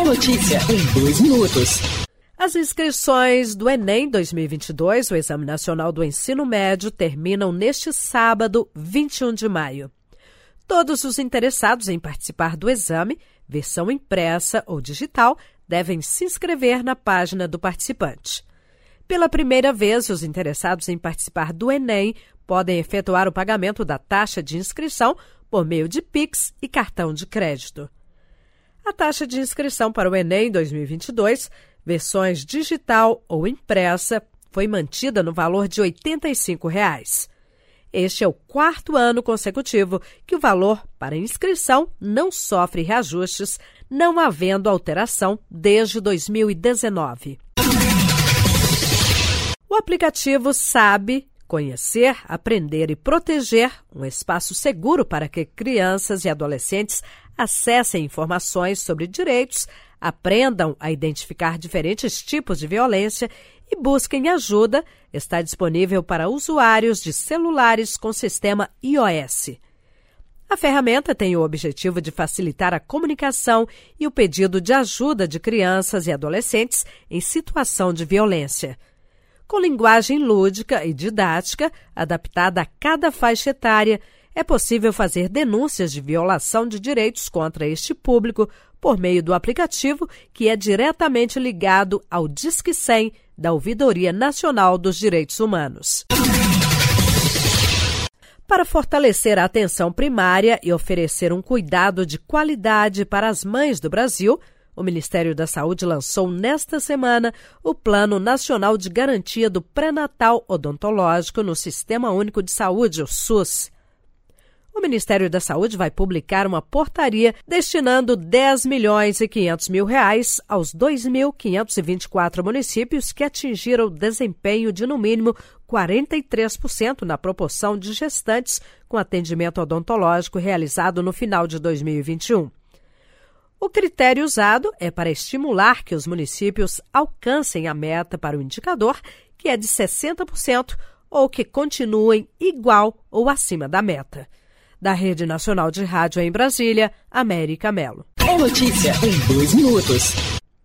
notícia em 2 minutos. As inscrições do Enem 2022, o Exame Nacional do Ensino Médio, terminam neste sábado, 21 de maio. Todos os interessados em participar do exame, versão impressa ou digital, devem se inscrever na página do participante. Pela primeira vez, os interessados em participar do Enem podem efetuar o pagamento da taxa de inscrição por meio de Pix e cartão de crédito. A taxa de inscrição para o Enem 2022, versões digital ou impressa, foi mantida no valor de R$ 85. Este é o 4º ano consecutivo que o valor para inscrição não sofre reajustes, não havendo alteração desde 2019. O aplicativo Sabe Conhecer, Aprender e Proteger, um espaço seguro para que crianças e adolescentes acessem informações sobre direitos, aprendam a identificar diferentes tipos de violência e busquem ajuda, está disponível para usuários de celulares com sistema iOS. A ferramenta tem o objetivo de facilitar a comunicação e o pedido de ajuda de crianças e adolescentes em situação de violência. Com linguagem lúdica e didática, adaptada a cada faixa etária, é possível fazer denúncias de violação de direitos contra este público por meio do aplicativo, que é diretamente ligado ao Disque 100 da Ouvidoria Nacional dos Direitos Humanos. Para fortalecer a atenção primária e oferecer um cuidado de qualidade para as mães do Brasil, o Ministério da Saúde lançou nesta semana o Plano Nacional de Garantia do Pré-Natal Odontológico no Sistema Único de Saúde, o SUS. O Ministério da Saúde vai publicar uma portaria destinando R$ 10.500.000 aos 2.524 municípios que atingiram desempenho de, no mínimo, 43% na proporção de gestantes com atendimento odontológico realizado no final de 2021. O critério usado é para estimular que os municípios alcancem a meta para o indicador, que é de 60%, ou que continuem igual ou acima da meta. Da Rede Nacional de Rádio em Brasília, América Melo. É notícia em 2 minutos.